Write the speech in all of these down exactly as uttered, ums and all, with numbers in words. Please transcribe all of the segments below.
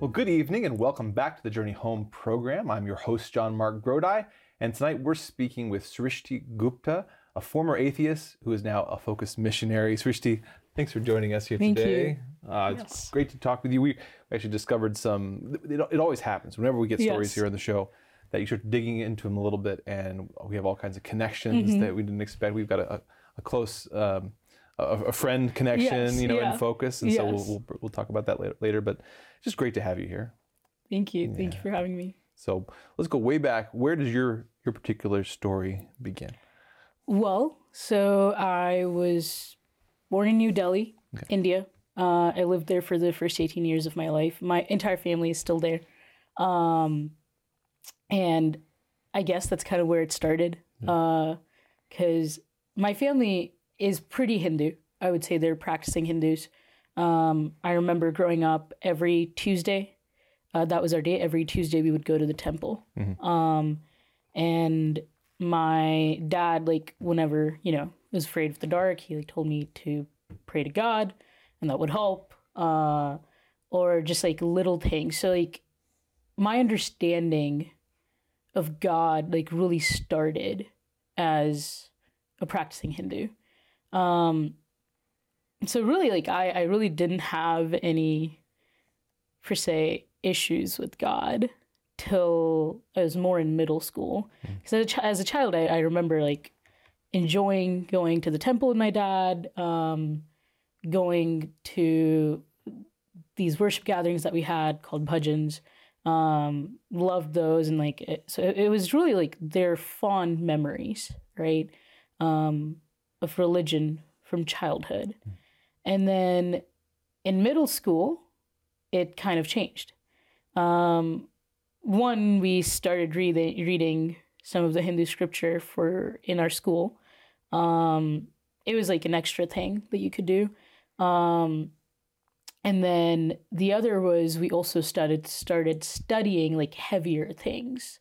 Well, good evening and welcome back to the Journey Home program. I'm your host, John Mark Grodi, and tonight we're speaking with Srishti Gupta, a former atheist who is now a focused missionary. Srishti, thanks for joining us here Thank today. you. Uh, Yes. It's great to talk with you. We actually discovered some, it, it always happens whenever we get stories Yes. here on the show, that you start digging into them a little bit, and we have all kinds of connections Mm-hmm. that we didn't expect. We've got a, a close um, a, a friend connection, Yes, you know, yeah. in focus, and so Yes. we'll, we'll we'll talk about that later. Later, but it's just great to have you here. Thank you. Thank you for having me. So let's go way back. Where does your your particular story begin? Well, so I was born in New Delhi, Okay. India. Uh, I lived there for the first eighteen years of my life. My entire family is still there. Um, and I guess that's kind of where it started. Because my family is pretty Hindu. I would say they're practicing Hindus. Um, I remember growing up every Tuesday. Uh, that was our day. Every Tuesday we would go to the temple. Um, and my dad, like whenever, you know, was afraid of the dark, he like told me to pray to God and that would help. Uh, or just like little things. So like my understanding of God like really started as a practicing Hindu. Um, so really like I, I really didn't have any, per se, issues with God till I was more in middle school. Because as, a ch- as a child, I, I remember like enjoying going to the temple with my dad, um, going to these worship gatherings that we had called bhajans. Um, loved those, and like it, so it, it was really like their fond memories, right, um, of religion from childhood. And then in middle school, it kind of changed. Um, one, we started reading reading some of the Hindu scripture for in our school. Um, it was like an extra thing that you could do. Um, and then the other was we also started started studying like heavier things,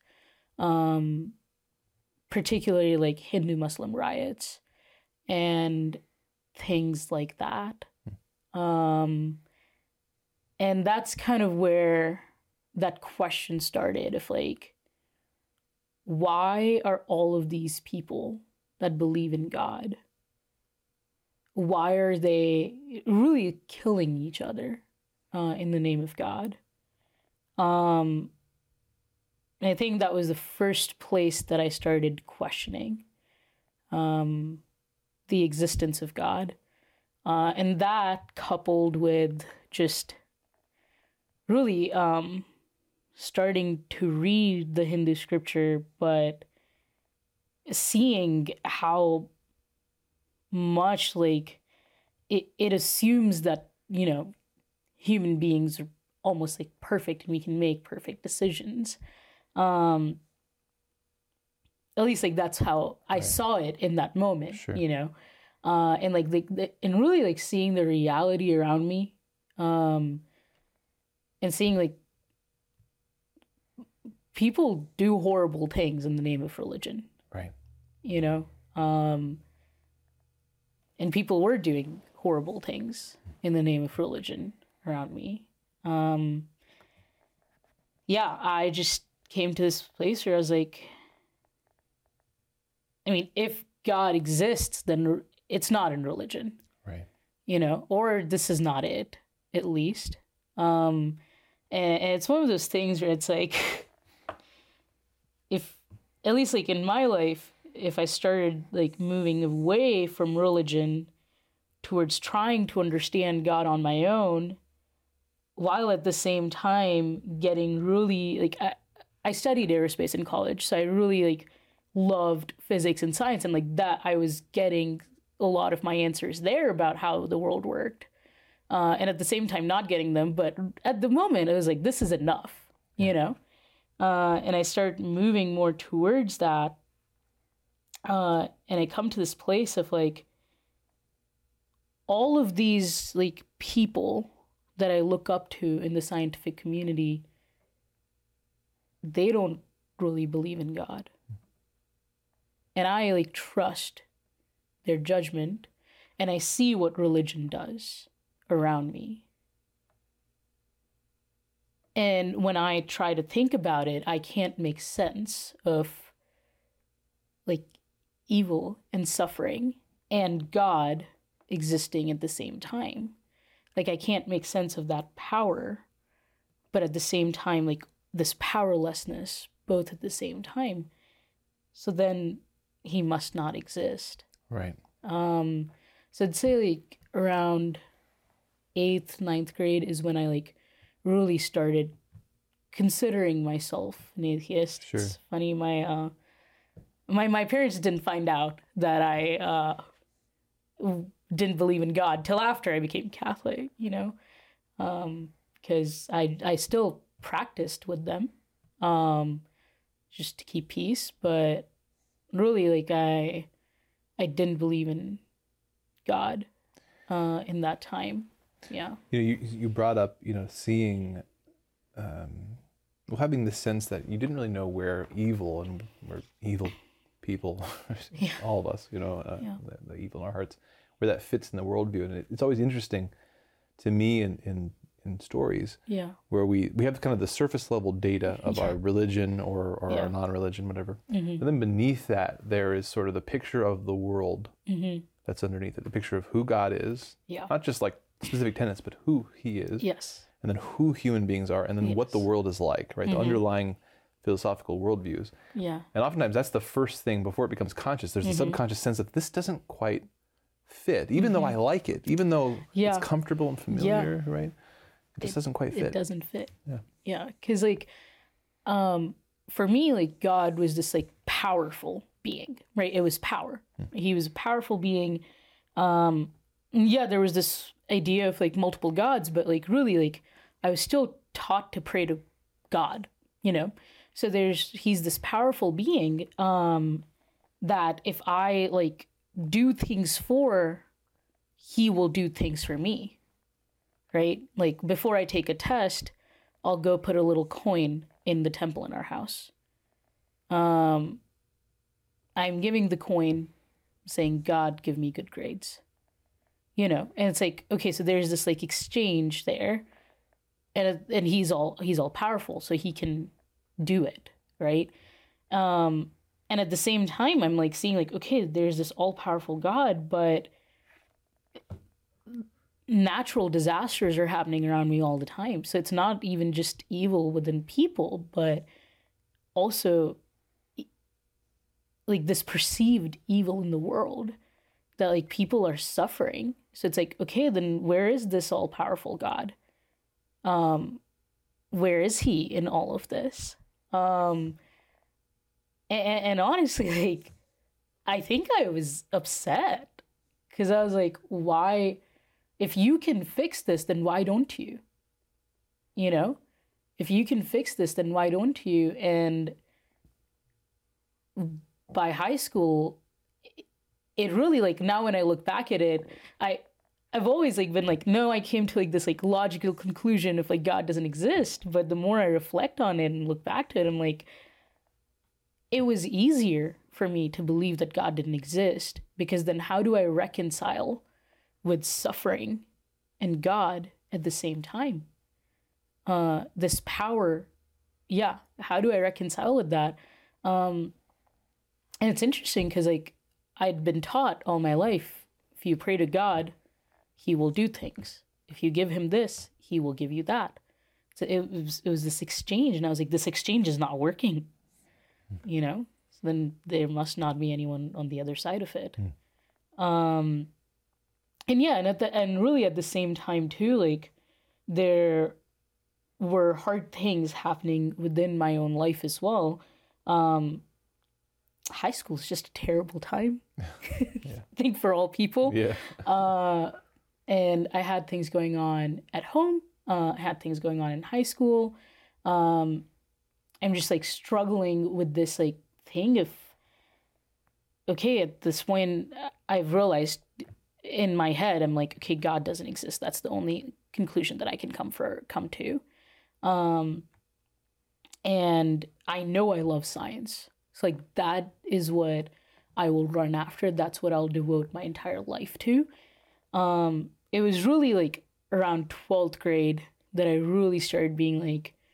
um, particularly like Hindu Muslim riots and things like that. Um, and that's kind of where that question started of like, why are all of these people that believe in God, why are they really killing each other uh, in the name of God? Um, and I think that was the first place that I started questioning um, the existence of God. Uh, and that coupled with just really um, starting to read the Hindu scripture, but seeing how much like it, it assumes that, you know, human beings are almost like perfect and we can make perfect decisions. Um, at least like that's how I Right. saw it in that moment, Sure. you know, uh, and like the, the and really like seeing the reality around me, um, and seeing like people do horrible things in the name of religion, Right. you know, um, and people were doing horrible things in the name of religion around me. Um, yeah, I just came to this place where I was like, I mean, if God exists, then it's not in religion, Right. you know, or this is not it, at least. Um, and, and it's one of those things where it's like, if, at least like in my life, if I started like moving away from religion towards trying to understand God on my own, while at the same time getting really like, I, I studied aerospace in college, so I really like loved physics and science, and like that I was getting a lot of my answers there about how the world worked, uh, and at the same time not getting them. But at the moment, it was like, this is enough, you know. Uh, and I start moving more towards that, uh, and I come to this place of like all of these like people that I look up to in the scientific community, they don't really believe in God. And I like trust their judgment, and I see what religion does around me. And when I try to think about it, I can't make sense of like evil and suffering and God existing at the same time. Like I can't make sense of that power, but at the same time, like this powerlessness, both at the same time. So then he must not exist. Right. Um, so I'd say like around eighth, ninth grade is when I like really started considering myself an atheist. Sure. It's funny, my uh, my my parents didn't find out that I uh, didn't believe in God till after I became Catholic. You know, because um, I I still practiced with them, um, just to keep peace, but really like I I didn't believe in God uh, in that time. Yeah. You know, you you brought up, you know, seeing, um, well, having the sense that you didn't really know where evil and where evil people, Yeah. all of us, you know, uh, Yeah. the, the evil in our hearts, where that fits in the worldview. And it, it's always interesting to me in, in, in stories Yeah. where we, we have kind of the surface level data of Yeah. our religion or, or Yeah. our non-religion, whatever. Mm-hmm. And then beneath that, there is sort of the picture of the world Mm-hmm. that's underneath it, the picture of who God is, Yeah. not just like specific tenets, but who he is, Yes. and then who human beings are, and then what the Yes. world is like, right? The Mhm. underlying philosophical worldviews. Yeah. And oftentimes that's the first thing before it becomes conscious. There's a Mhm. subconscious sense that this doesn't quite fit, even though I like it, even though Yeah. it's comfortable and familiar, right? It just It- doesn't quite It fit. doesn't fit. Yeah. Yeah. Cause like, um, for me, like God was this like powerful being, right? It was power. He was a powerful being. Um, yeah, there was this idea of like multiple gods, but like really like I was still taught to pray to God, you know? So there's, he's this powerful being, um, that if I like do things for, he will do things for me, right? Like before I take a test, I'll go put a little coin in the temple in our house. Um, I'm giving the coin saying, God, give me good grades. You know, and it's like, okay, so there's this like exchange there, and and he's all he's all powerful, so he can do it, right? Um, and at the same time, I'm like seeing like, okay, there's this all powerful God, but natural disasters are happening around me all the time. So it's not even just evil within people, but also like this perceived evil in the world that like people are suffering. So it's like, okay, then where is this all powerful God? Um, where is he in all of this? Um, and, and honestly, like, I think I was upset because I was like, why, if you can fix this, then why don't you? You know, if you can fix this, then why don't you? And by high school, it really like now when I look back at it, I I've always like been like, no, I came to like this like logical conclusion of like God doesn't exist. But the more I reflect on it and look back to it, I'm like, it was easier for me to believe that God didn't exist, because then how do I reconcile with suffering and God at the same time? Uh, this power, yeah, how do I reconcile with that? Um, and it's interesting because like I'd been taught all my life, if you pray to God, he will do things. If you give him this, he will give you that. So it was it was this exchange, and I was like, this exchange is not working, you know? So then there must not be anyone on the other side of it. Mm. Um, and yeah, and at the and really at the same time too, like there were hard things happening within my own life as well. Um, high school is just a terrible time. Yeah. I think for all people. Yeah. uh, and I had things going on at home. Uh, I had things going on in high school. Um, I'm just like struggling with this like thing of, okay, at this point I've realized in my head, I'm like, okay, God doesn't exist. That's the only conclusion that I can come for come to. Um, and I know I love science. So like that is what I will run after. That's what I'll devote my entire life to. Um, it was really like around twelfth grade that I really started being like,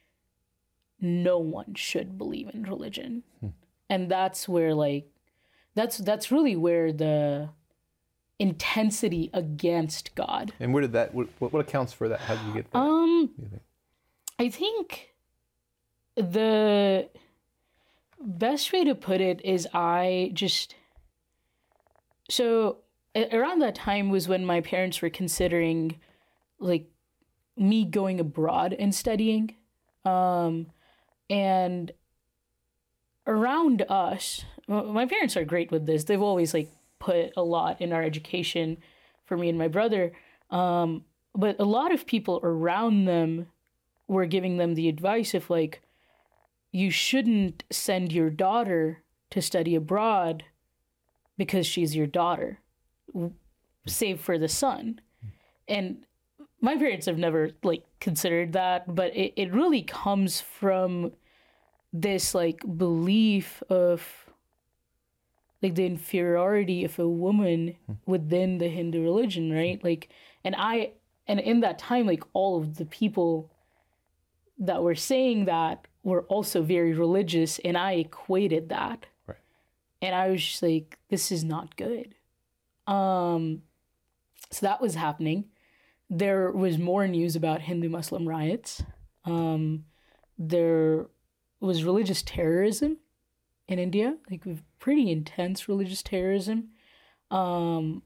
no one should believe in religion. Hmm. And that's where like that's that's really where the intensity against God. And where did that what, what accounts for that? How did you get that? Um think? I think the best way to put it is I just so around that time was when my parents were considering like me going abroad and studying. Um, and around us, my parents are great with this. They've always like put a lot in our education for me and my brother. Um, but a lot of people around them were giving them the advice of like, you shouldn't send your daughter to study abroad because she's your daughter, save for the son. And my parents have never like considered that, but it, it really comes from this like belief of like the inferiority of a woman within the Hindu religion, right? Like, and I, and in that time, like all of the people that were saying that were also very religious, and I equated that. Right. And I was just like, this is not good. Um, so that was happening. There was more news about Hindu-Muslim riots. Um, there was religious terrorism in India, like pretty intense religious terrorism. Um,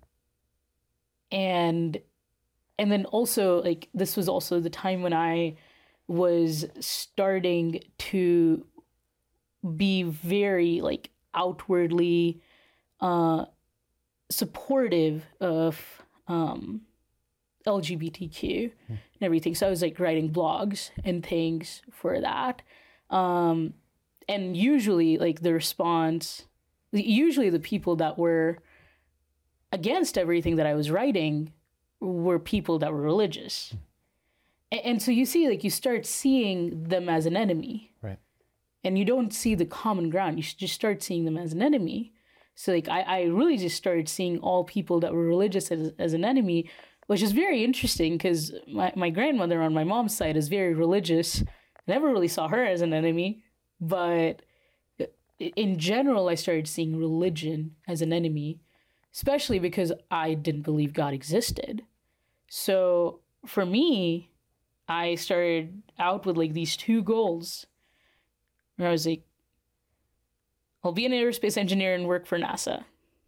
and and then also, like, this was also the time when I was starting to be very, like, outwardly uh, supportive of um, L G B T Q mm. and everything. So I was, like, writing blogs and things for that. Um, and usually, like, the response, usually the people that were against everything that I was writing were people that were religious. And, and so you see, like, you start seeing them as an enemy. Right. And you don't see the common ground. You should just start seeing them as an enemy. So, like, I, I really just started seeing all people that were religious as, as an enemy, which is very interesting because my, my grandmother on my mom's side is very religious. I never really saw her as an enemy. But in general, I started seeing religion as an enemy, especially because I didn't believe God existed. So for me, I started out with, like, these two goals. Where I was like, I'll be an aerospace engineer and work for NASA.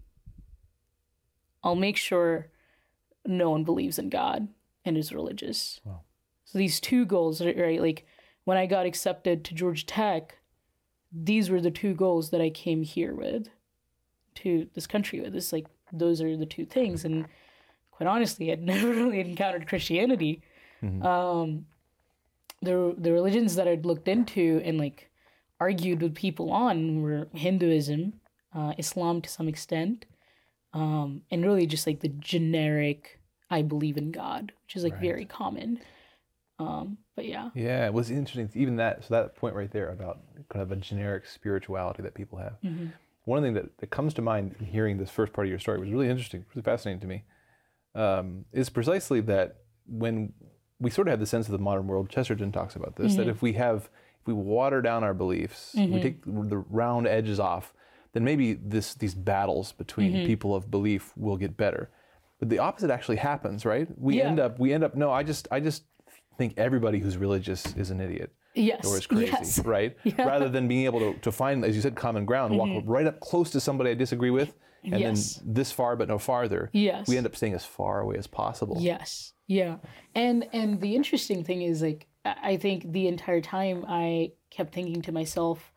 I'll make sure no one believes in God and is religious. Wow. So these two goals, right? Like, when I got accepted to Georgia Tech, these were the two goals that I came here with, to this country with. It's like, those are the two things. And quite honestly, I'd never really encountered Christianity. Mm-hmm. Um, the the religions that I'd looked into and, like, argued with people on were Hinduism, uh, Islam to some extent, um, and really just, like, the generic, I believe in God, which is, like, right. very common. Um, but yeah. Yeah, it was interesting. Even that, so that point right there about kind of a generic spirituality that people have. Mm-hmm. One thing that, that comes to mind in hearing this first part of your story was really interesting, really fascinating to me, um, is precisely that when we sort of have the sense of the modern world, Chesterton talks about this, mm-hmm. that if we have, if we water down our beliefs, mm-hmm. we take the round edges off, then maybe this these battles between mm-hmm. people of belief will get better. But the opposite actually happens, right? We yeah. end up, we end up, no, I just, I just think everybody who's religious is an idiot. Yes. Or is crazy, yes. right? Yeah. Rather than being able to, to find, as you said, common ground, mm-hmm. walk right up close to somebody I disagree with, and yes. then this far but no farther. Yes. We end up staying as far away as possible. Yes. Yeah. And and the interesting thing is, like, I think the entire time I kept thinking to myself,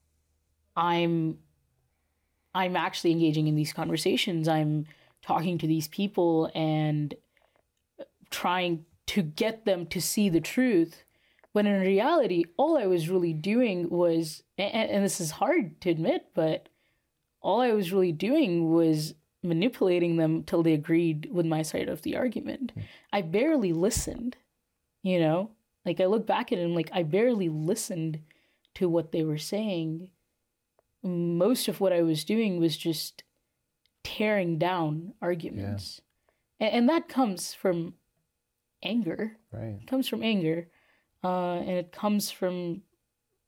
I'm I'm actually engaging in these conversations. I'm talking to these people and trying to get them to see the truth. When in reality, all I was really doing was, and, and this is hard to admit, but all I was really doing was manipulating them till they agreed with my side of the argument. Mm. I barely listened, you know? Like, I look back at it and, like, I barely listened to what they were saying. Most of what I was doing was just tearing down arguments. Yeah. And, and that comes from anger. Right. It comes from anger. Uh, and it comes from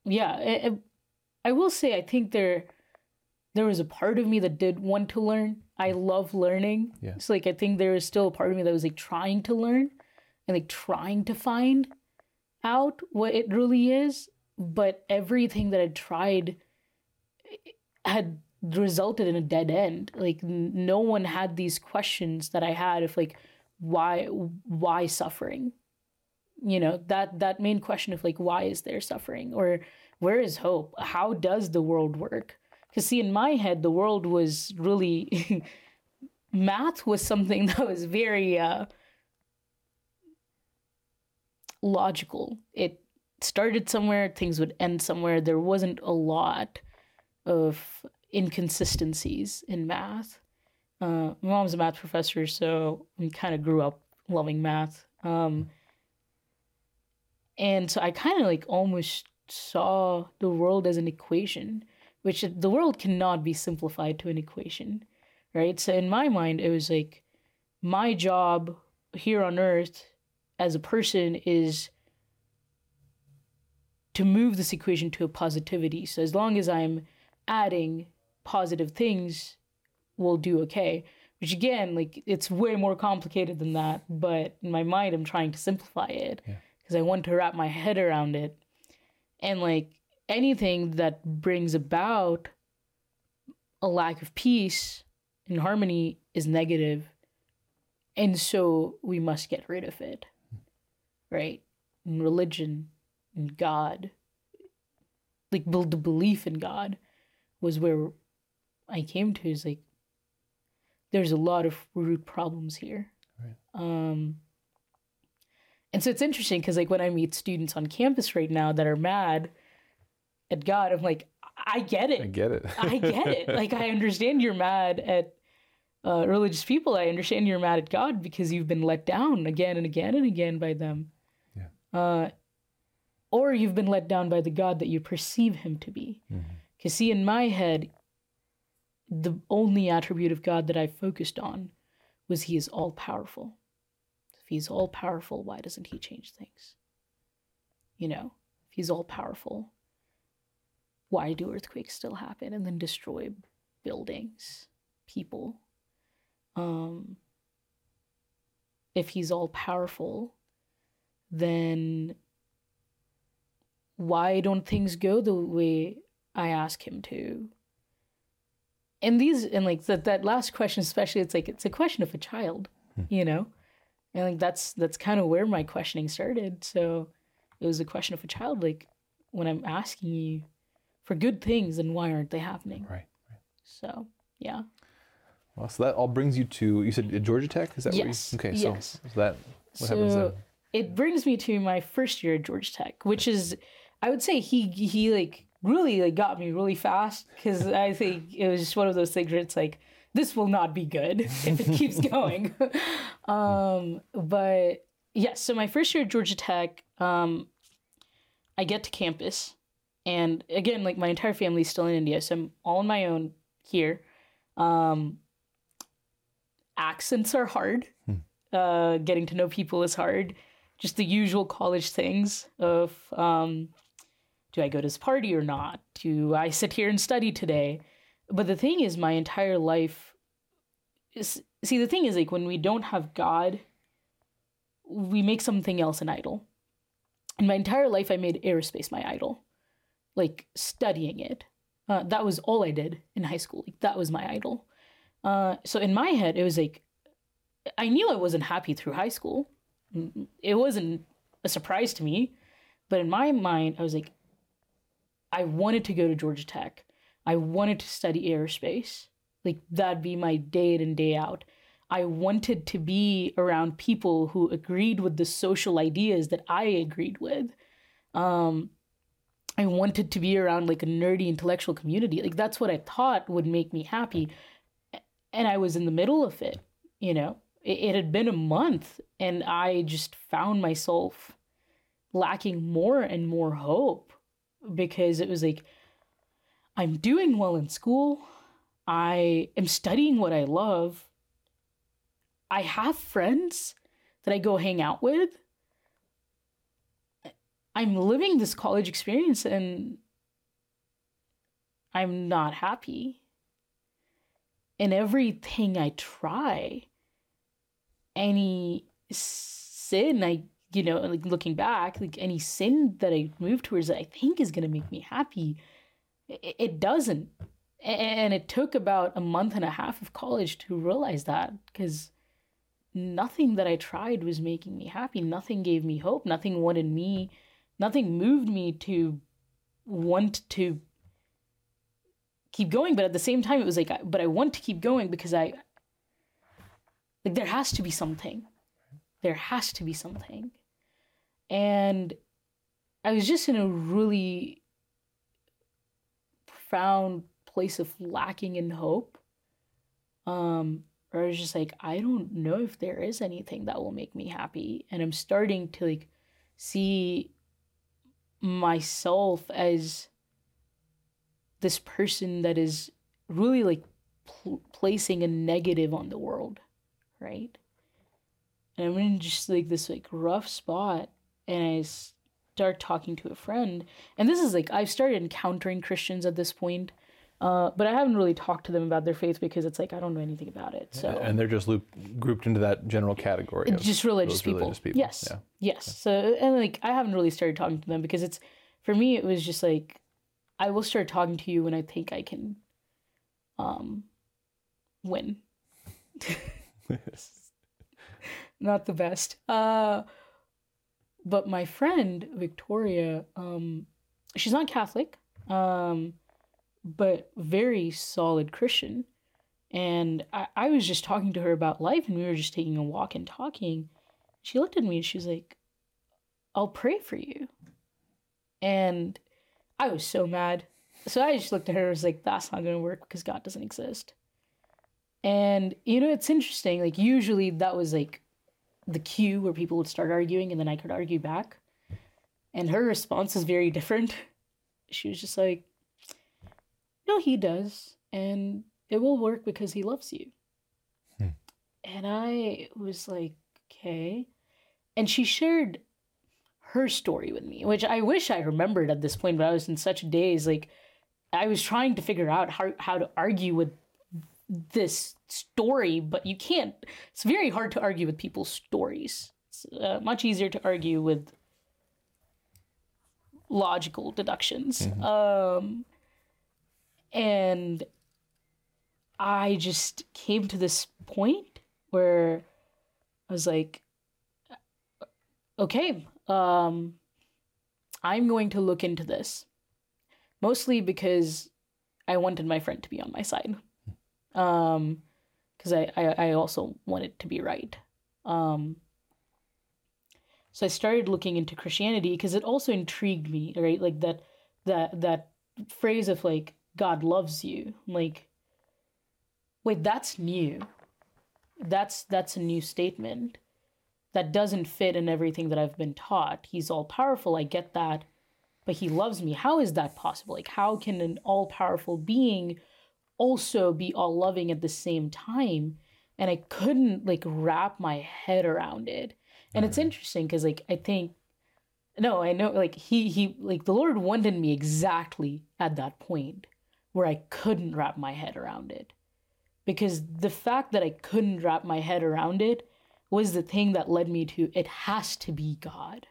yeah, I, I I will say I think there there was a part of me that did want to learn. I love learning. Yeah. So like I think there is still a part of me that was like trying to learn and like trying to find out what it really is. But everything that I tried had resulted in a dead end. Like no one had these questions that I had of like why why suffering? You know, that that main question of like why is there suffering, or where is hope? How does the world work? Because see, in my head, the world was really math was something that was very uh, logical. It started somewhere, things would end somewhere. There wasn't a lot of inconsistencies in math. Uh, my mom's a math professor, so we kind of grew up loving math. Um, and so I kind of like almost saw the world as an equation, which the world cannot be simplified to an equation, right? So in my mind, it was like my job here on earth as a person is to move this equation to a positivity. So as long as I'm adding positive things, we'll do okay. Which again, like it's way more complicated than that. But in my mind, I'm trying to simplify it because yeah. I want to wrap my head around it. And like anything that brings about a lack of peace and harmony is negative. And so we must get rid of it, right? And religion and God, like the belief in God was where I came to is like, there's a lot of root problems here. Right. Um, and so it's interesting because like when I meet students on campus right now that are mad at God, I'm like, I get it. I get it. I get it. Like, I understand you're mad at uh, religious people. I understand you're mad at God because you've been let down again and again and again by them. Yeah. Uh, or you've been let down by the God that you perceive him to be. Because mm-hmm. see, in my head, the only attribute of God that I focused on was he is all-powerful. If he's all-powerful, why doesn't he change things? You know, if he's all-powerful, why do earthquakes still happen and then destroy buildings, people? Um, if he's all-powerful, then why don't things go the way I ask him to? And these, and like that, that last question, especially, it's like, it's a question of a child, hmm. you know? And like, that's, that's kind of where my questioning started. So it was a question of a child. Like when I'm asking you for good things, then why aren't they happening? Right. right. So, yeah. Well, so that all brings you to, you said Georgia Tech? Is that yes. where you, okay. Yes. So, so that, what so happens then? It brings me to my first year at Georgia Tech, which is, I would say he, he like, really like got me really fast because I think it was just one of those things where it's like, this will not be good if it keeps going. um, but yeah, so my first year at Georgia Tech, um, I get to campus, and again, like my entire family is still in India, so I'm all on my own here. Um, accents are hard. Hmm. Uh, getting to know people is hard. Just the usual college things of, um, do I go to this party or not? Do I sit here and study today? But the thing is, my entire life is, see, the thing is, like, when we don't have God, we make something else an idol. And my entire life, I made aerospace my idol, like studying it. Uh, that was all I did in high school. Like, that was my idol. Uh, so in my head, it was like, I knew I wasn't happy through high school. It wasn't a surprise to me. But in my mind, I was like, I wanted to go to Georgia Tech. I wanted to study aerospace. Like, that'd be my day in and day out. I wanted to be around people who agreed with the social ideas that I agreed with. Um, I wanted to be around like a nerdy intellectual community. Like, that's what I thought would make me happy. And I was in the middle of it, you know. It, it had been a month and I just found myself lacking more and more hope. Because it was like, I'm doing well in school. I am studying what I love. I have friends that I go hang out with. I'm living this college experience and I'm not happy. And everything I try, any sin I, you know, like looking back, like any sin that I move towards that I think is going to make me happy, it, it doesn't. And it took about a month and a half of college to realize that, because nothing that I tried was making me happy. Nothing gave me hope. Nothing wanted me, nothing moved me to want to keep going. But at the same time, it was like, but I want to keep going because I, like, there has to be something. There has to be something. And I was just in a really profound place of lacking in hope. Um, or I was just like, I don't know if there is anything that will make me happy. And I'm starting to like see myself as this person that is really like pl- placing a negative on the world, right? And I'm in just like this like rough spot, and I start talking to a friend, and this is like I've started encountering Christians at this point, uh, but I haven't really talked to them about their faith because it's like I don't know anything about it. So and they're just looped, grouped into that general category. Of just religious people. religious people. Yes, yeah. yes. Yeah. So and like I haven't really started talking to them because it's for me it was just like I will start talking to you when I think I can, um, win. Not the best. Uh, but my friend, Victoria, um, she's not Catholic, um, but very solid Christian. And I, I was just talking to her about life, and we were just taking a walk and talking. She looked at me and she was like, I'll pray for you. And I was so mad. So I just looked at her and was like, that's not going to work because God doesn't exist. And, you know, it's interesting. Like, usually that was like the cue where people would start arguing and then I could argue back. And her response is very different. She was just like, no, he does. And it will work because he loves you. Hmm. And I was like, okay. And she shared her story with me, which I wish I remembered at this point, but I was in such a daze. Like, I was trying to figure out how, how to argue with this story, but you can't. It's very hard to argue with people's stories. It's uh, much easier to argue with logical deductions. Mm-hmm. Um, and I just came to this point where I was like, okay, um, I'm going to look into this. Mostly because I wanted my friend to be on my side. Um, because I, I, I also wanted to be right. Um, so I started looking into Christianity because it also intrigued me, right? Like that, that, that phrase of like, God loves you. Like, wait, that's new. That's, that's a new statement that doesn't fit in everything that I've been taught. He's all powerful. I get that, but he loves me. How is that possible? Like, how can an all powerful being also be all loving at the same time? And I couldn't like wrap my head around it. And mm-hmm. It's interesting because like I think no I know like he he like the Lord wanted me exactly at that point where I couldn't wrap my head around it, because the fact that I couldn't wrap my head around it was the thing that led me to it has to be God.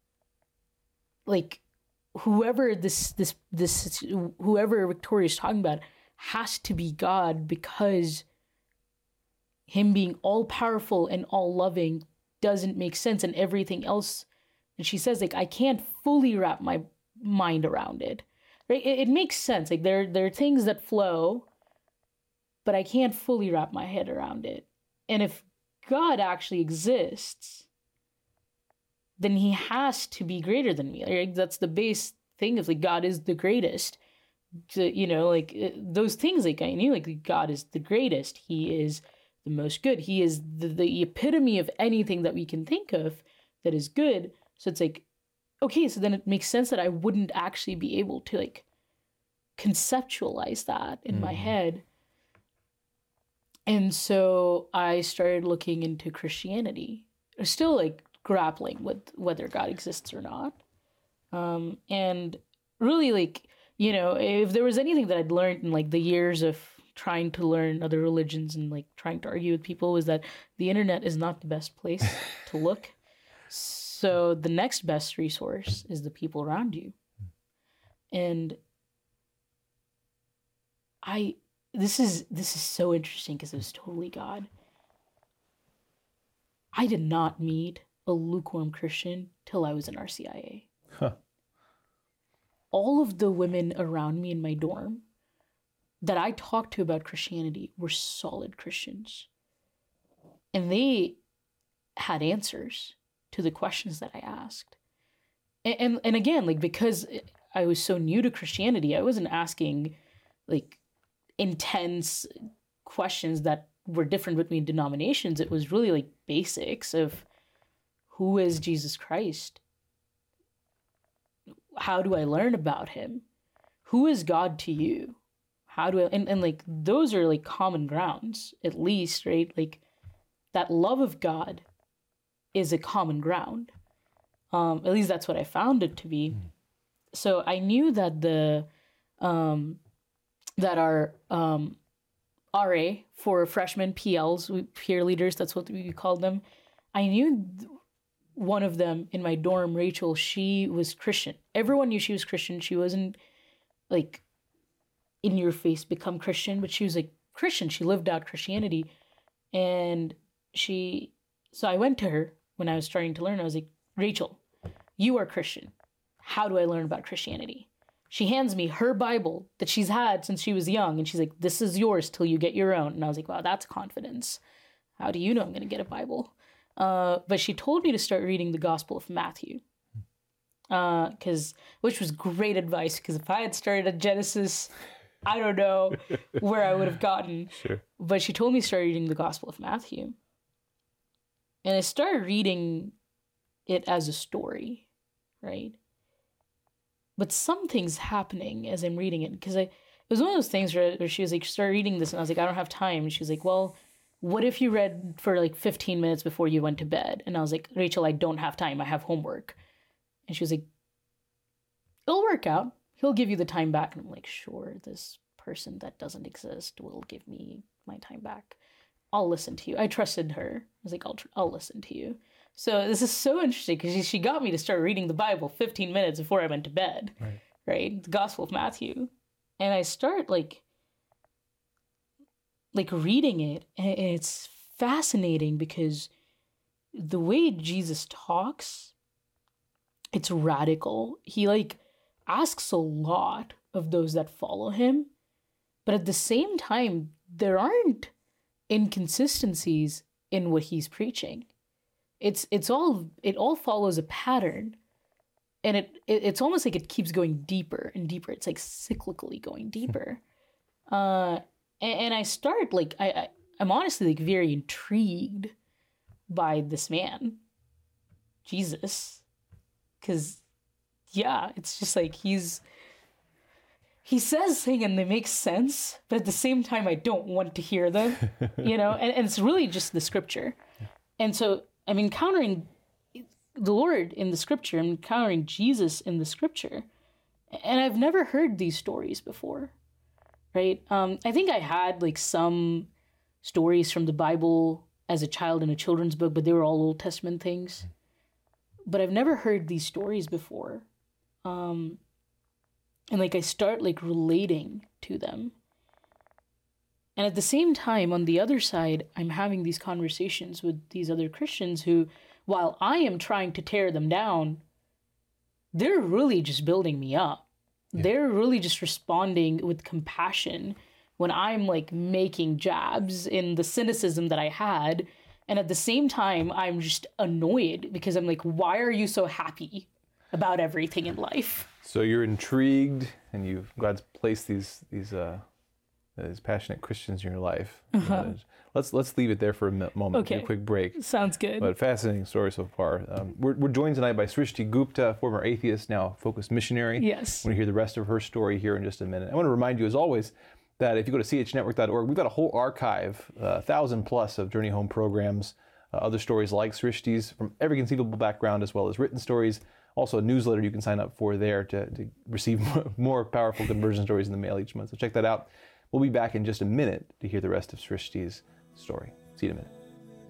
Like whoever this this this whoever Victoria's talking about has to be God, because him being all powerful and all loving doesn't make sense, and everything else. And she says, like, I can't fully wrap my mind around it. Right? It, it makes sense. Like there, there are things that flow, but I can't fully wrap my head around it. And if God actually exists, then he has to be greater than me. Right? That's the base thing of like God is the greatest. To, you know, like those things, like I knew, like God is the greatest. He is the most good. He is the, the epitome of anything that we can think of that is good. So it's like, okay, so then it makes sense that I wouldn't actually be able to like conceptualize that in mm. my head. And so I started looking into Christianity. I'm still like grappling with whether God exists or not. Um, and really, like, you know, if there was anything that I'd learned in like the years of trying to learn other religions and like trying to argue with people, was that the internet is not the best place to look. So the next best resource is the people around you. And I, this is, this is so interesting because it was totally God. I did not meet a lukewarm Christian till I was in R C I A. Huh. All of the women around me in my dorm that I talked to about Christianity were solid Christians. And they had answers to the questions that I asked. And, and, and again, like, because I was so new to Christianity, I wasn't asking like intense questions that were different between denominations. It was really like basics of, who is Jesus Christ? How do I learn about him? Who is God to you? How do I, and, and like, those are like common grounds, at least, right? Like, that love of God is a common ground. Um, at least that's what I found it to be. Mm. So I knew that the, um, that our um, R A for freshmen, P Ls, peer leaders, that's what we called them. I knew th- one of them in my dorm, Rachel, she was Christian. Everyone knew she was Christian. She wasn't like in your face become Christian, but she was like Christian. She lived out Christianity. And she, so I went to her when I was starting to learn. I was like, Rachel, you are Christian. How do I learn about Christianity? She hands me her Bible that she's had since she was young. And she's like, this is yours till you get your own. And I was like, wow, that's confidence. How do you know I'm going to get a Bible? Uh, but she told me to start reading the Gospel of Matthew, uh, cause, which was great advice, because if I had started at Genesis, I don't know where I would have gotten. Sure. But she told me to start reading the Gospel of Matthew. And I started reading it as a story, right? But something's happening as I'm reading it, because I it was one of those things where, where she was like, start reading this, and I was like, I don't have time. And she was like, well, what if you read for like fifteen minutes before you went to bed? And I was like, Rachel, I don't have time. I have homework. And she was like, it'll work out. He'll give you the time back. And I'm like, sure, this person that doesn't exist will give me my time back. I'll listen to you. I trusted her. I was like, I'll, tr- I'll listen to you. So this is so interesting, because she, she got me to start reading the Bible fifteen minutes before I went to bed, right? right? The Gospel of Matthew. And I start like, like reading it, and it's fascinating because the way Jesus talks, it's radical. He like asks a lot of those that follow him, but at the same time, there aren't inconsistencies in what he's preaching. It's it's all it all follows a pattern, and it, it it's almost like it keeps going deeper and deeper. It's like cyclically going deeper. uh and, and I start like I, I I'm honestly like very intrigued by this man, Jesus, because yeah, it's just like he's he says things and they make sense, but at the same time I don't want to hear them, you know. And, and it's really just the scripture. And so I'm encountering the Lord in the scripture. I'm encountering Jesus in the scripture. And I've never heard these stories before, right? Um, I think I had like some stories from the Bible as a child in a children's book, but they were all Old Testament things. But I've never heard these stories before. Um, and like I start like relating to them. And at the same time, on the other side, I'm having these conversations with these other Christians who, while I am trying to tear them down, they're really just building me up. Yeah. They're really just responding with compassion when I'm like making jabs in the cynicism that I had. And at the same time, I'm just annoyed because I'm like, why are you so happy about everything in life? So you're intrigued, and you've God's placed these these uh, these passionate Christians in your life. Uh-huh. Uh, let's let's leave it there for a moment. Okay. Take a quick break. Sounds good. But fascinating story so far. Um, we're we're joined tonight by Srishti Gupta, former atheist, now focused missionary. Yes. We're going to hear the rest of her story here in just a minute. I want to remind you, as always, that if you go to c h network dot org, we've got a whole archive, a uh, thousand plus of Journey Home programs. uh, other stories like Srishti's from every conceivable background, as well as written stories. Also a newsletter you can sign up for there to, to receive more powerful conversion stories in the mail each month. So check that out. We'll be back in just a minute to hear the rest of Srishti's story. See you in a minute.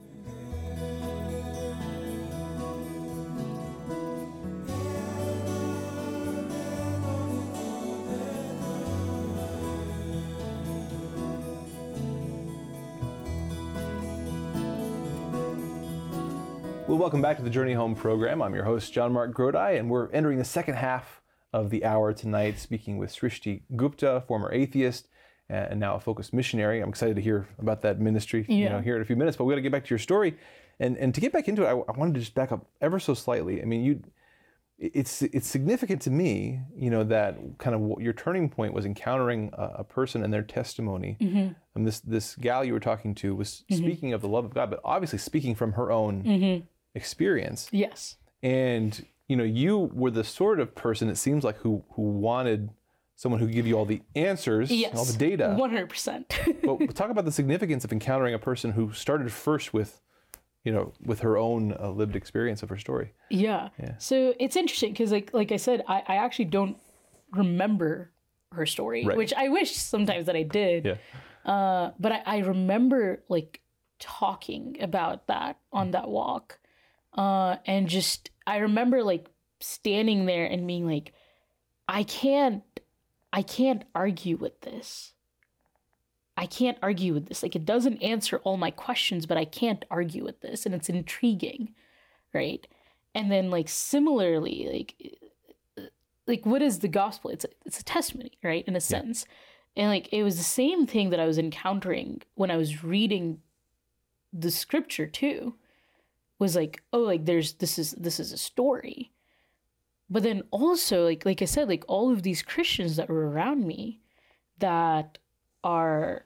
Well, welcome back to the Journey Home program. I'm your host, John Mark Grodi, and we're entering the second half of the hour tonight, speaking with Srishti Gupta, former atheist, and now a focused missionary. I'm excited to hear about that ministry yeah. you know, here in a few minutes, but we got to get back to your story. And and to get back into it, I, I wanted to just back up ever so slightly. I mean, you, it's it's significant to me, you know, that kind of what your turning point was encountering a, a person and their testimony. Mm-hmm. And this this gal you were talking to was mm-hmm. speaking of the love of God, but obviously speaking from her own mm-hmm. experience. Yes. And, you know, you were the sort of person, it seems like, who who wanted someone who could give you all the answers, yes. all the data. one hundred percent. But talk about the significance of encountering a person who started first with, you know, with her own uh, lived experience of her story. Yeah. yeah. So it's interesting because, like, like I said, I, I actually don't remember her story, right. which I wish sometimes that I did. Yeah. Uh, but I, I remember, like, talking about that on that walk. Uh, and just, I remember, like, standing there and being like, I can't, I can't argue with this. I can't argue with this. Like, it doesn't answer all my questions, but I can't argue with this. And it's intriguing, right? And then, like, similarly, like, like what is the gospel? It's a, it's a testimony, right? In a sense. Yeah. And, like, it was the same thing that I was encountering when I was reading the scripture too. Was like, oh, like, there's, this is, this is a story. But then also, like, like I said, like, all of these Christians that were around me that are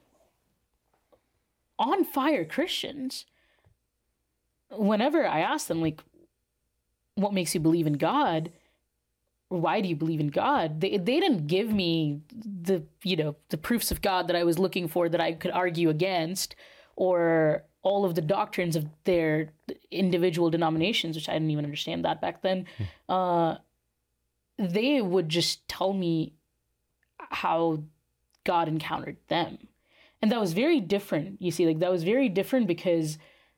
on fire Christians, whenever I ask them, like, what makes you believe in God? Why do you believe in God? They they didn't give me the, you know, the proofs of God that I was looking for that I could argue against, or all of the doctrines of their individual denominations, which I didn't even understand that back then. Hmm. Uh, they would just tell me how God encountered them. And that was very different. You see, like, that was very different because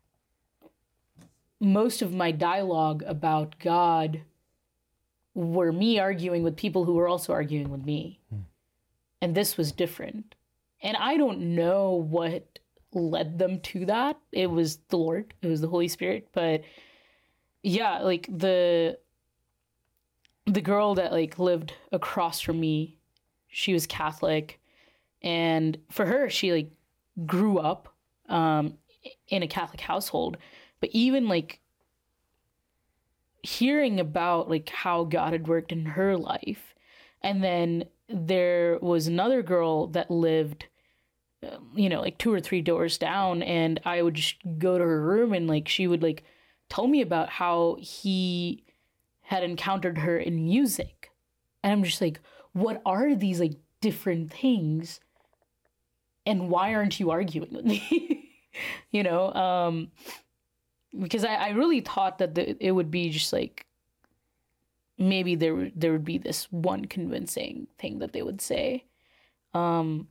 most of my dialogue about God were me arguing with people who were also arguing with me. Hmm. And this was different. And I don't know what led them to that. It was the Lord. It was the Holy Spirit. But yeah, like, the the girl that, like, lived across from me, she was Catholic. And for her, she, like, grew up um, in a Catholic household. But even, like, hearing about, like, how God had worked in her life. And then there was another girl that lived, you know, like, two or three doors down. And I would just go to her room and, like, she would, like, tell me about how he had encountered her in music. And I'm just like, what are these, like, different things? And why aren't you arguing with me? you know, um, because I, I really thought that the, it would be just like, maybe there, there would be this one convincing thing that they would say. Um,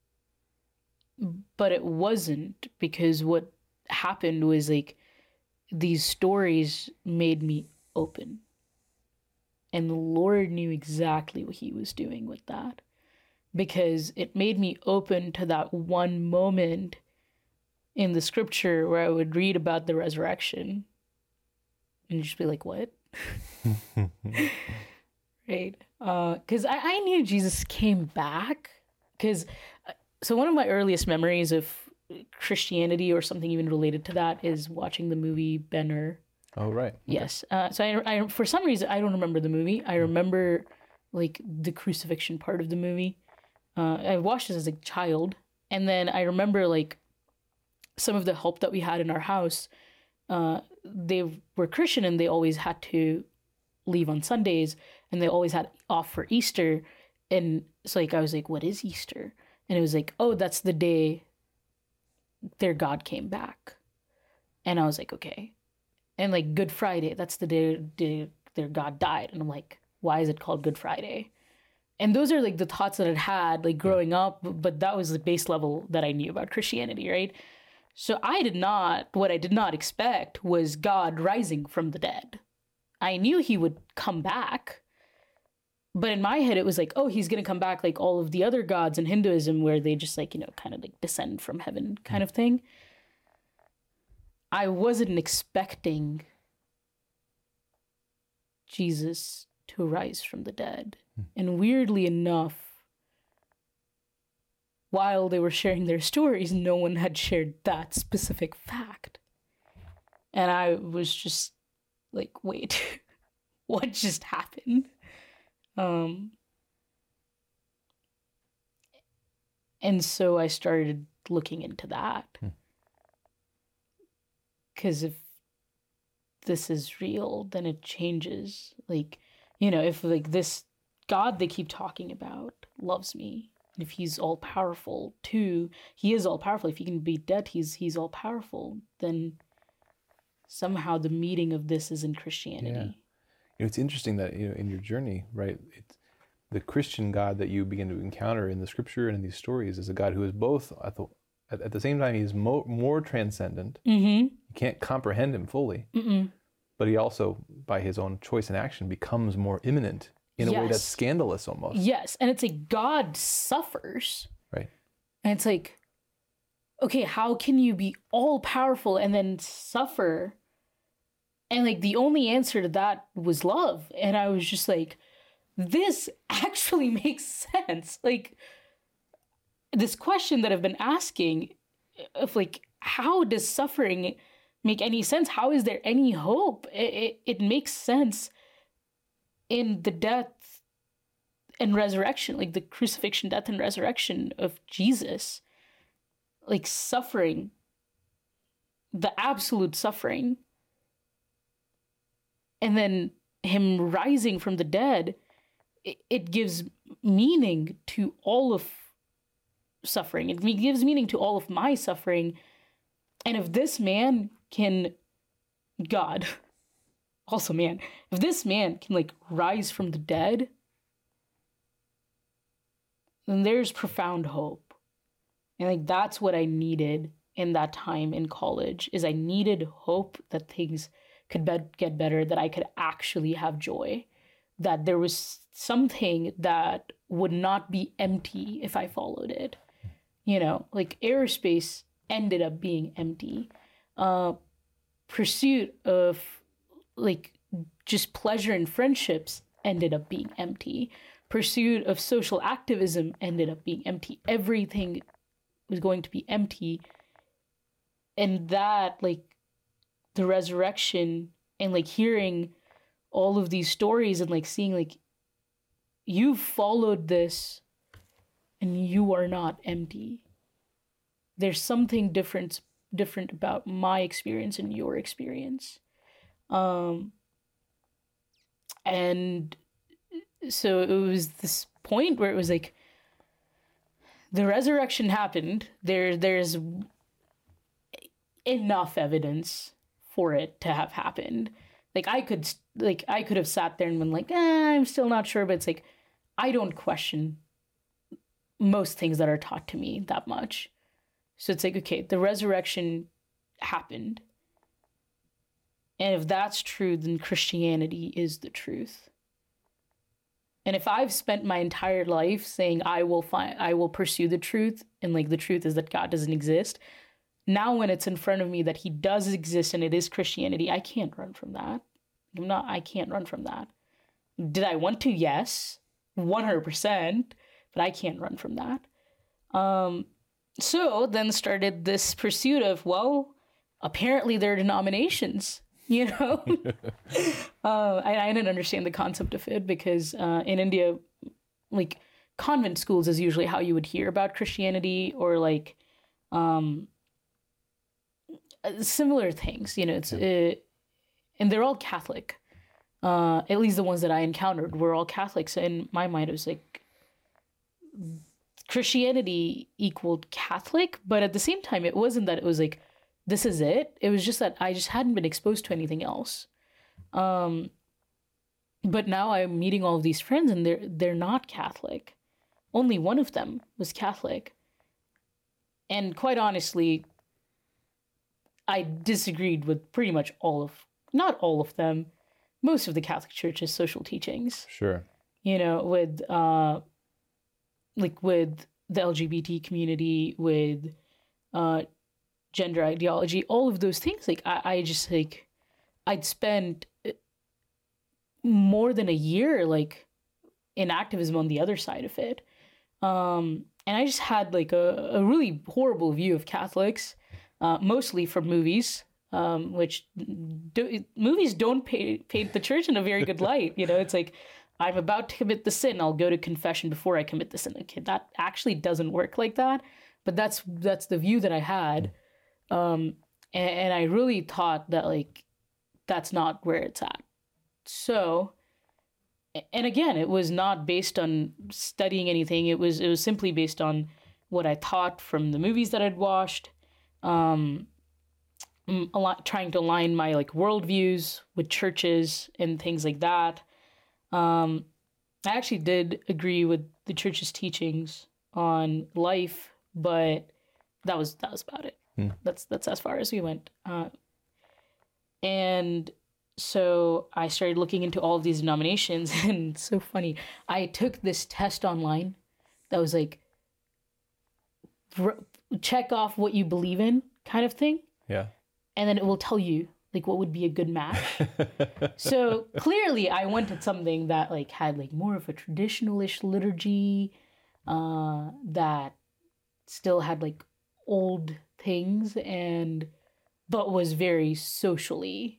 but it wasn't, because what happened was, like, these stories made me open. And the Lord knew exactly what he was doing with that. Because it made me open to that one moment in the scripture where I would read about the resurrection and just be like, what? Right? Because uh, I, I knew Jesus came back. Because, so one of my earliest memories of Christianity, or something even related to that, is watching the movie Ben-Hur. Oh, right. Okay. Yes. Uh, so I, I, for some reason, I don't remember the movie. I remember, like, the crucifixion part of the movie. Uh, I watched this as a child, and then I remember, like, some of the help that we had in our house. Uh, they were Christian, and they always had to leave on Sundays, and they always had off for Easter. And so, like, I was like, what is Easter? And it was like, oh, that's the day their God came back. And I was like, okay. And like Good Friday, that's the day, day their God died. And I'm like, why is it called Good Friday? And those are like the thoughts that I'd had like growing up, but that was the base level that I knew about Christianity, right? So I did not, what I did not expect was God rising from the dead. I knew he would come back, but in my head it was like, oh, he's going to come back like all of the other gods in Hinduism where they just like, you know, kind of like descend from heaven kind of thing. I wasn't expecting Jesus to rise from the dead. And weirdly enough, while they were sharing their stories, no one had shared that specific fact. And I was just like, wait, what just happened? Um, and so I started looking into that. Because if this is real, then it changes. Like, you know, if like this God they keep talking about loves me, and if he's all powerful too, he is all powerful. If he can beat death, he's he's all powerful. Then somehow the meaning of this is in Christianity. Yeah. You know, it's interesting that, you know, in your journey, right, it's the Christian God that you begin to encounter in the scripture and in these stories is a God who is both at the at, at the same time he's mo- more transcendent. Mm-hmm. You can't comprehend him fully, Mm-mm. but he also, by his own choice and action, becomes more immanent in a way that's Yes. scandalous almost. Yes, and it's like God suffers. Right. And it's like, okay, how can you be all powerful and then suffer? And like the only answer to that was love. And I was just like, this actually makes sense. Like this question that I've been asking of like, how does suffering make any sense? How is there any hope? It, it, it makes sense in the death and resurrection, like the crucifixion, death, and resurrection of Jesus, like suffering, the absolute suffering, and then him rising from the dead, it, it gives meaning to all of suffering. It gives meaning to all of my suffering. And if this man can, God, also man, if this man can like rise from the dead, then there's profound hope. And like that's what I needed in that time in college, is I needed hope that things could be- get better, that I could actually have joy, that there was something that would not be empty if I followed it. You know, like aerospace ended up being empty. Uh, pursuit of like just pleasure and friendships ended up being empty. Pursuit of social activism ended up being empty. Everything was going to be empty. And that, like, the resurrection and like hearing all of these stories and like seeing like you've followed this and you are not empty. There's something different different about my experience and your experience. Um and so it was this point where it was like the resurrection happened. There there's enough evidence for it to have happened. Like I could like I could have sat there and been like, eh, I'm still not sure, but it's like I don't question most things that are taught to me that much. So it's like, okay, the resurrection happened. And if that's true, then Christianity is the truth. And if I've spent my entire life saying I will find I will pursue the truth, and like the truth is that God doesn't exist, now when it's in front of me that he does exist and it is Christianity, I can't run from that. I'm not, I can't run from that. Did I want to? Yes, one hundred percent, but I can't run from that. Um, so then started this pursuit of, well, apparently there are denominations, you know? uh, I, I didn't understand the concept of it because uh, in India, like convent schools is usually how you would hear about Christianity, or like, um, similar things, you know, it's, uh, and they're all Catholic. Uh, at least the ones that I encountered were all Catholics. In my mind, it was like Christianity equaled Catholic, but at the same time, it wasn't that it was like this is it. It was just that I just hadn't been exposed to anything else. Um, but now I'm meeting all of these friends, and they're they're not Catholic. Only one of them was Catholic. And quite honestly, I disagreed with pretty much all of, not all of them, most of the Catholic Church's social teachings. Sure. You know, with, uh, like with the L G B T community, with uh, gender ideology, all of those things. Like, I, I just, like, I'd spent more than a year, like, in activism on the other side of it. Um, and I just had, like, a, a really horrible view of Catholics, uh, mostly from movies, um, which do, movies don't pay, paint the church in a very good light. You know, it's like, I'm about to commit the sin, I'll go to confession before I commit the sin. Okay, that actually doesn't work like that. But that's that's the view that I had. Um, and, and I really thought that, like, that's not where it's at. So, and again, it was not based on studying anything. It was it was simply based on what I thought from the movies that I'd watched, um, a lot, trying to align my, like, worldviews with churches and things like that. Um, I actually did agree with the church's teachings on life, but that was that was about it. Hmm. That's that's as far as we went. Uh, and so I started looking into all of these denominations, and it's so funny. I took this test online that was like, check off what you believe in kind of thing. Yeah. And then it will tell you, like, what would be a good match. So clearly I wanted something that, like, had, like, more of a traditionalish liturgy, uh, that still had, like, old things, and but was very socially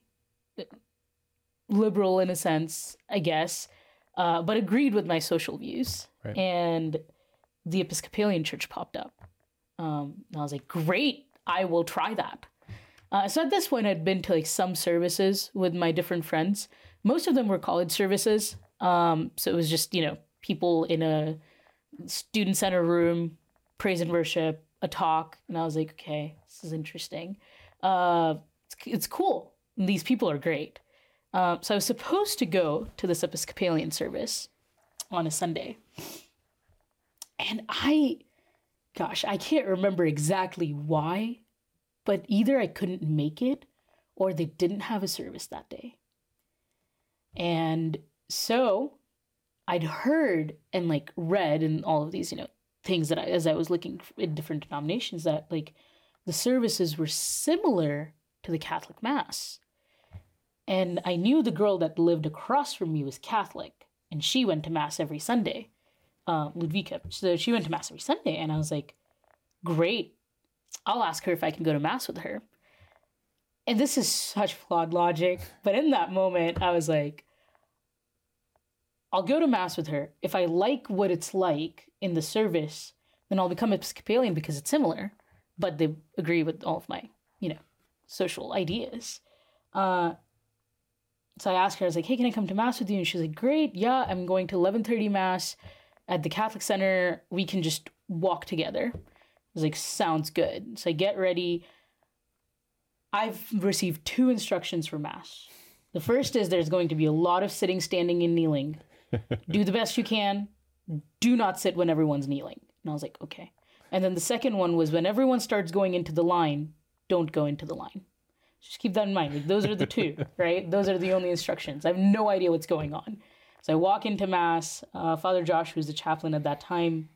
liberal in a sense, I guess, uh, but agreed with my social views. Right. And the Episcopalian Church popped up. Um, and I was like, great, I will try that. Uh, so at this point, I'd been to, like, some services with my different friends. Most of them were college services. Um, so it was just, you know, people in a student center room, praise and worship, a talk. And I was like, okay, this is interesting. Uh, it's, it's cool. These people are great. Um, so I was supposed to go to this Episcopalian service on a Sunday. And I, gosh, I can't remember exactly why, but either I couldn't make it or they didn't have a service that day. And so I'd heard and, like, read in all of these, you know, things that I, as I was looking in different denominations, that, like, the services were similar to the Catholic Mass. And I knew the girl that lived across from me was Catholic, and she went to Mass every Sunday, uh, Ludwika. So she went to Mass every Sunday, and I was like, great, I'll ask her if I can go to Mass with her. And this is such flawed logic, but in that moment, I was like, I'll go to Mass with her. If I like what it's like in the service, then I'll become Episcopalian because it's similar, but they agree with all of my, you know, social ideas. Uh, So I asked her, I was like, hey, can I come to Mass with you? And she's like, great, yeah, I'm going to eleven thirty Mass at the Catholic Center. We can just walk together. I was like, sounds good. So I get ready. I've received two instructions for Mass. The first is there's going to be a lot of sitting, standing, and kneeling. Do the best you can. Do not sit when everyone's kneeling. And I was like, okay. And then the second one was when everyone starts going into the line, don't go into the line. Just keep that in mind. Like, those are the two, right? Those are the only instructions. I have no idea what's going on. So I walk into Mass. Uh, Father Josh, who's the chaplain at that time,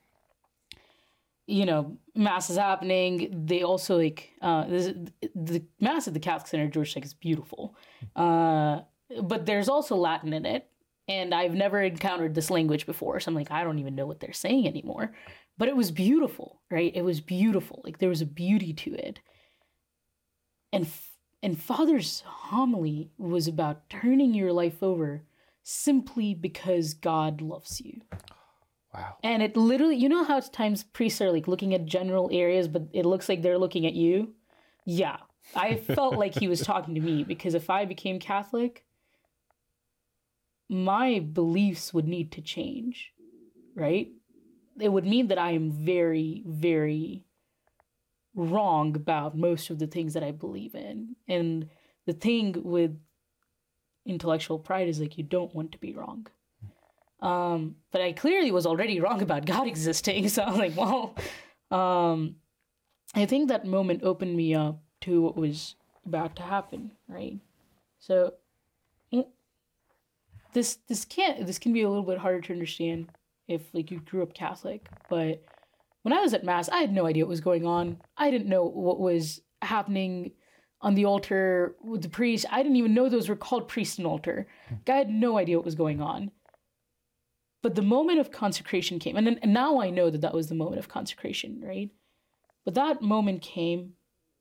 you know, Mass is happening. They also, like, uh, this, the Mass at the Catholic Center, George Tech, is beautiful. Uh, but there's also Latin in it. And I've never encountered this language before. So I'm like, I don't even know what they're saying anymore. But it was beautiful, right? It was beautiful. Like, there was a beauty to it. And And Father's homily was about turning your life over simply because God loves you. Wow. And it literally, you know how at times priests are, like, looking at general areas, but it looks like they're looking at you? Yeah. I felt like he was talking to me, because if I became Catholic, my beliefs would need to change, right? It would mean that I am very, very wrong about most of the things that I believe in. And the thing with intellectual pride is like you don't want to be wrong. Um, but I clearly was already wrong about God existing. So I was like, well, um, I think that moment opened me up to what was about to happen, right? So this this can't this can be a little bit harder to understand if like you grew up Catholic, but when I was at Mass, I had no idea what was going on. I didn't know what was happening on the altar with the priest. I didn't even know those were called priest and altar. I had no idea what was going on. But the moment of consecration came, and, then, and now I know that that was the moment of consecration, right? But that moment came,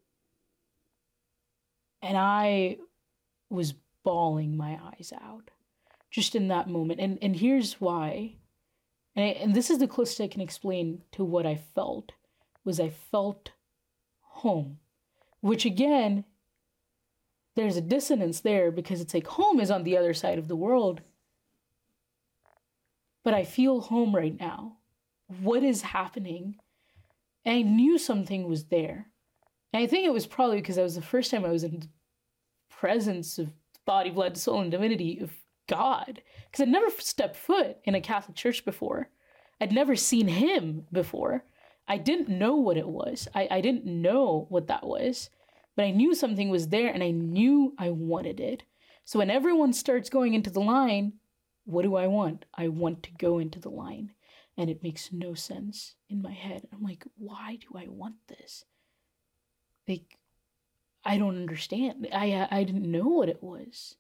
and I was bawling my eyes out just in that moment. And and here's why. And, I, and this is the closest I can explain to what I felt, was I felt home. Which again, there's a dissonance there because it's like home is on the other side of the world. But I feel home right now. What is happening? And I knew something was there. And I think it was probably because that was the first time I was in the presence of body, blood, soul, and divinity of God. Because I'd never stepped foot in a Catholic church before. I'd never seen him before. I didn't know what it was. I, I didn't know what that was. But I knew something was there, and I knew I wanted it. So when everyone starts going into the line, what do I want? I want to go into the line. And it makes no sense in my head. I'm like, why do I want this? Like, I don't understand. I I didn't know what it was.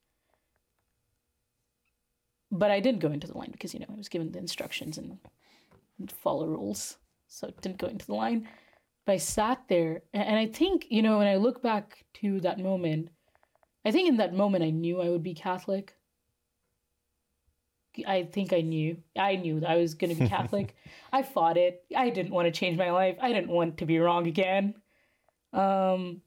But I didn't go into the line because, you know, I was given the instructions and follow rules. So I didn't go into the line. But I sat there. And I think, you know, when I look back to that moment, I think in that moment I knew I would be Catholic. I think I knew. I knew that I was going to be Catholic. I fought it. I didn't want to change my life. I didn't want to be wrong again. Um,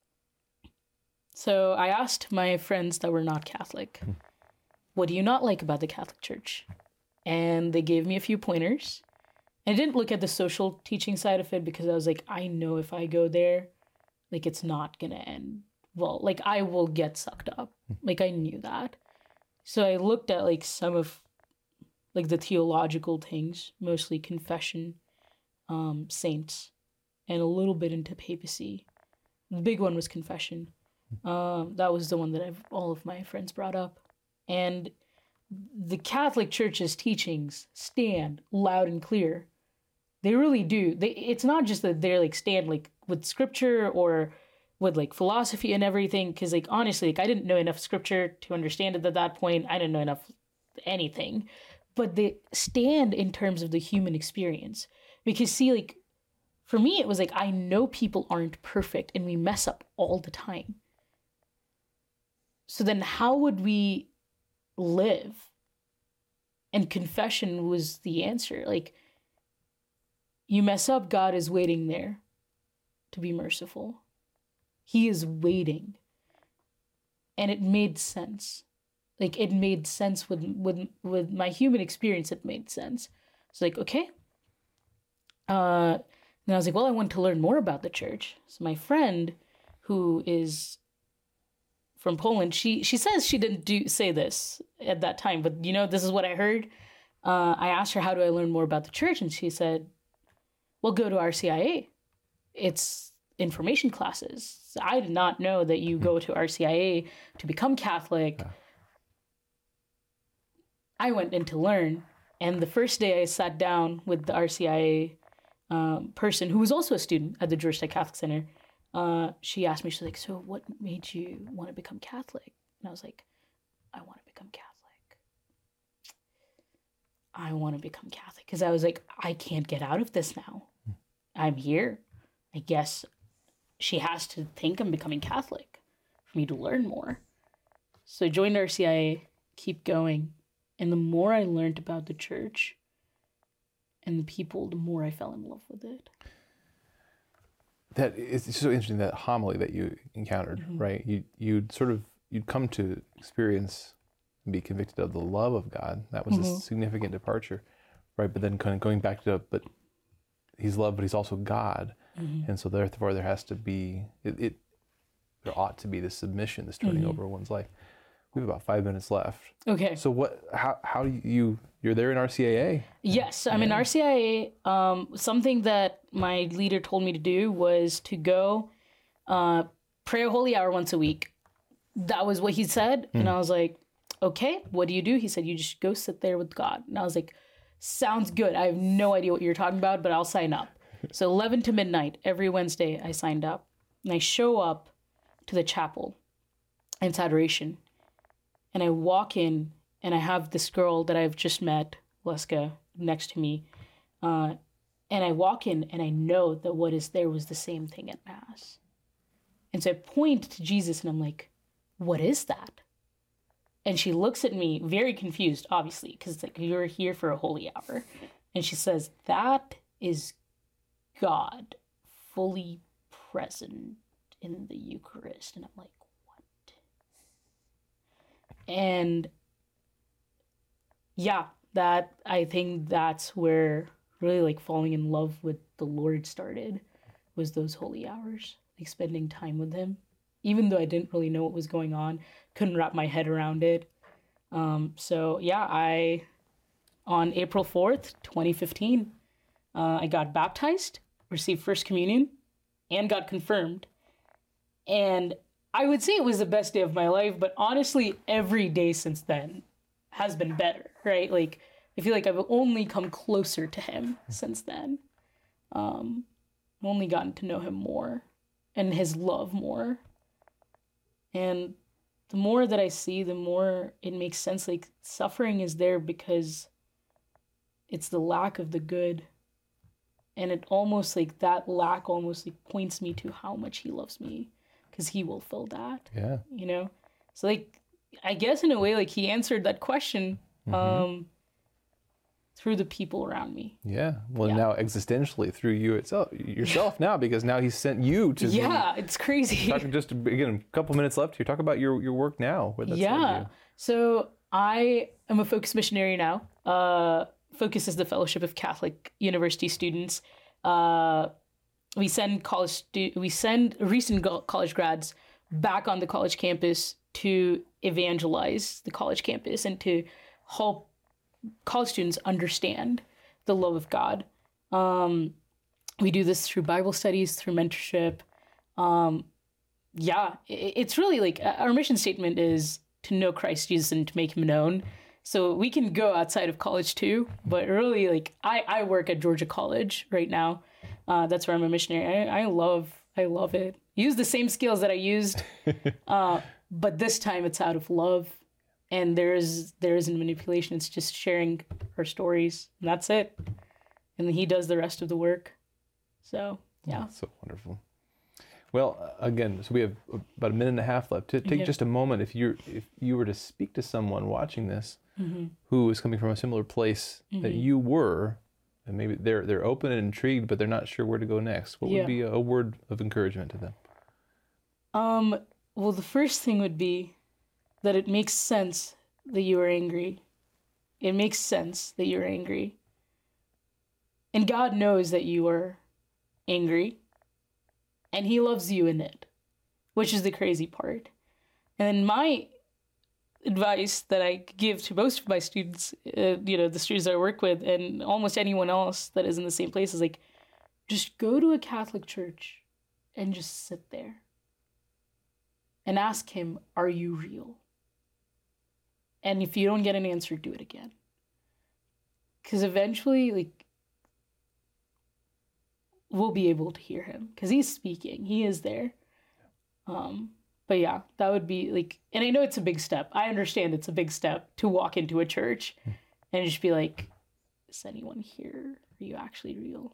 so I asked my friends that were not Catholic, what do you not like about the Catholic Church? And they gave me a few pointers. And I didn't look at the social teaching side of it because I was like, I know if I go there, like it's not going to end well. Like I will get sucked up. Like I knew that. So I looked at like some of like the theological things, mostly confession, um, saints, and a little bit into papacy. The big one was confession. Um, that was the one that I've, all of my friends brought up. And the Catholic Church's teachings stand loud and clear. They really do. They, it's not just that they're like stand like with scripture or with like philosophy and everything, because like honestly, like I didn't know enough scripture to understand it at that point. I didn't know enough anything, but they stand in terms of the human experience. Because see, like for me, it was like I know people aren't perfect and we mess up all the time. So then, how would we live? And confession was the answer. Like you mess up, God is waiting there to be merciful. He is waiting. And it made sense. Like it made sense with with with my human experience, it made sense. It's like, okay. Uh and I was like, well, I want to learn more about the church. So my friend who is from Poland, she she says she didn't do say this at that time, but you know, this is what I heard. Uh, I asked her, how do I learn more about the church? And she said, well, go to R C I A. It's information classes. I did not know that you go to R C I A to become Catholic. Yeah. I went in to learn. And the first day I sat down with the R C I A um, person who was also a student at the Georgetown Catholic Center, uh, she asked me, she's like, so what made you want to become Catholic? And I was like, I want to become Catholic. I want to become Catholic. Because I was like, I can't get out of this now. I'm here. I guess she has to think I'm becoming Catholic for me to learn more. So I joined R C I A, keep going. And the more I learned about the church and the people, the more I fell in love with it. That it's so interesting, that homily that you encountered, mm-hmm. right? You you'd sort of you'd come to experience and be convicted of the love of God. That was mm-hmm. a significant departure, right? But then kind of going back to, but he's love, but he's also God. Mm-hmm. And so therefore there has to be, it, it there ought to be this submission, this turning mm-hmm. over one's life. We have about five minutes left. Okay. So what, how, how do you, you're there in R C A A? Yes, I'm yeah. in R C A A. Um, something that my leader told me to do was to go uh, pray a holy hour once a week. That was what he said. Mm. And I was like, okay, what do you do? He said, you just go sit there with God. And I was like, sounds good. I have no idea what you're talking about, but I'll sign up. So eleven to midnight, every Wednesday, I signed up. And I show up to the chapel. And it's adoration. And I walk in, and I have this girl that I've just met, Leska, next to me. Uh, and I walk in, and I know that what is there was the same thing at Mass. And so I point to Jesus, and I'm like, what is that? And she looks at me very confused, obviously, because it's like, you're here for a holy hour. And she says, that is God fully present in the Eucharist. And I'm like, and yeah, that I think that's where really like falling in love with the Lord started, was those holy hours, like spending time with him. Even though I didn't really know what was going on, couldn't wrap my head around it. Um, so yeah, I, on April fourth, twenty fifteen, uh, I got baptized, received First Communion, and got confirmed. And I would say it was the best day of my life, but honestly, every day since then has been better, right? Like, I feel like I've only come closer to him since then. Um, I've only gotten to know him more and his love more. And the more that I see, the more it makes sense. Like, suffering is there because it's the lack of the good. And it almost like that lack almost like points me to how much he loves me. Because he will fill that. Yeah. You know? So, like, I guess in a way, like, he answered that question um, mm-hmm. through the people around me. Yeah. Well, yeah. Now existentially through you itself, yourself now, because now he's sent you to... Yeah, the, it's crazy. Talking just, again, a couple minutes left here. Talk about your, your work now. Yeah. So, I am a Focus missionary now. Uh, Focus is the Fellowship of Catholic University Students. Uh We send college stu- we send recent go- college grads back on the college campus to evangelize the college campus and to help college students understand the love of God. Um, we do this through Bible studies, through mentorship. Um, yeah, it, it's really like our mission statement is to know Christ Jesus and to make him known. So we can go outside of college too, but really like I, I work at Georgia College right now. Uh, that's where I'm a missionary. I, I love, I love it. Use the same skills that I used, uh, but this time it's out of love, and there is there isn't manipulation. It's just sharing our stories, and that's it. And then he does the rest of the work. So yeah, oh, so wonderful. Well, again, so we have about a minute and a half left. To take yeah. just a moment, if you if you were to speak to someone watching this mm-hmm. who is coming from a similar place mm-hmm. that you were. And maybe they're they're open and intrigued, but they're not sure where to go next. What yeah. would be a, a word of encouragement to them? Um. Well, the first thing would be that it makes sense that you are angry. It makes sense that you're angry. And God knows that you are angry. And he loves you in it, which is the crazy part. And my advice that I give to most of my students, uh, you know, the students I work with, and almost anyone else that is in the same place, is like, just go to a Catholic church and just sit there and ask him, are you real? And if you don't get an answer, do it again. Because eventually, like, we'll be able to hear him because he's speaking. He is there. Um, But yeah, that would be like, and I know it's a big step. I understand it's a big step to walk into a church and just be like, is anyone here? Are you actually real?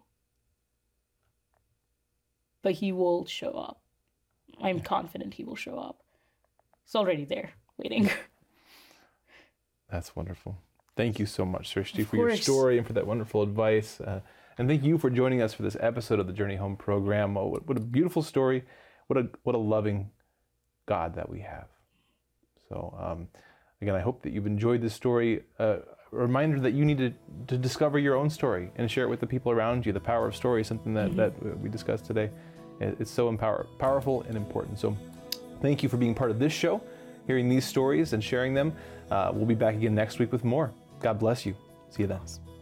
But he will show up. I'm confident he will show up. He's already there, waiting. That's wonderful. Thank you so much, Srishti, for your story and for that wonderful advice. Uh, and thank you for joining us for this episode of the Journey Home program. Oh, what, what a beautiful story. What a what a loving God that we have. So um, again, I hope that you've enjoyed this story. Uh, a reminder that you need to, to discover your own story and share it with the people around you. The power of story is something that, mm-hmm. that we discussed today. It's so empower, powerful and important. So thank you for being part of this show, hearing these stories and sharing them. Uh, we'll be back again next week with more. God bless you. See you then.